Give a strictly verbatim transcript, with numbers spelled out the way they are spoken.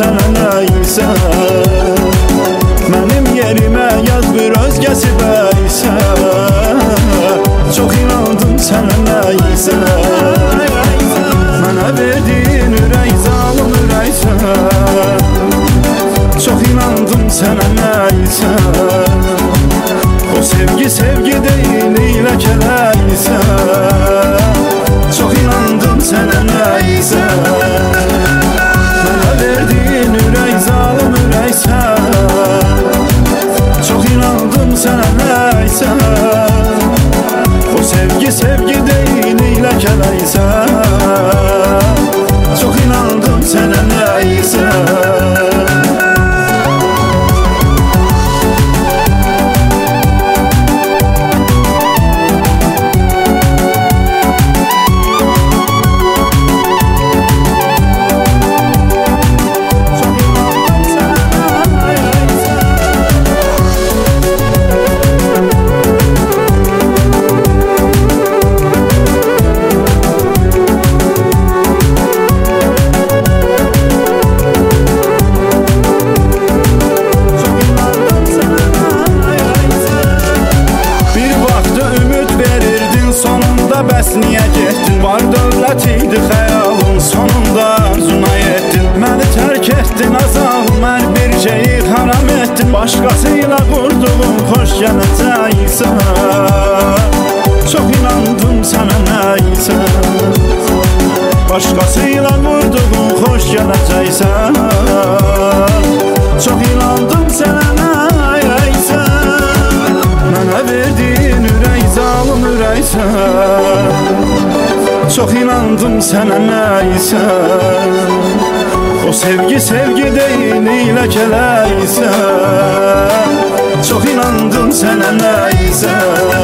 sənə nəysə. Mənim yerimə yaz bir özgəsi bəysə. Çox inandım sənə nəysə. Mənə verdiyin ürək zalım ürəksə. Çox inandım sənə nəysə. O sevgi sevgi deyil iləkələysə. Çox inandım sənə nəysə. Mənə verdiyin ürək zalım ürəksə. Çox inandım sənə nəysə. O sevgi sevgi deyil iləkələysə. Çox inandım sənə nəysə. Bəs niyə getdin? Var dövlət idi xəyalın, sonunda arzuna yetdin. Məni tərk etdin, azalım hər bir şeyi haram etdin. Başqasıyla qurduğun xoş gələcəksə. Çox inandım sənə nəysə. Başqasıyla qurduğun xoş gələcəksə. Çox inandım sənə nəysə. Mənə verdiyin ürək zalım ürəksə. Çox inandım sənə nəysə. O sevgi sevgi deyil iləkələysə. Çox inandım sənə nəysə.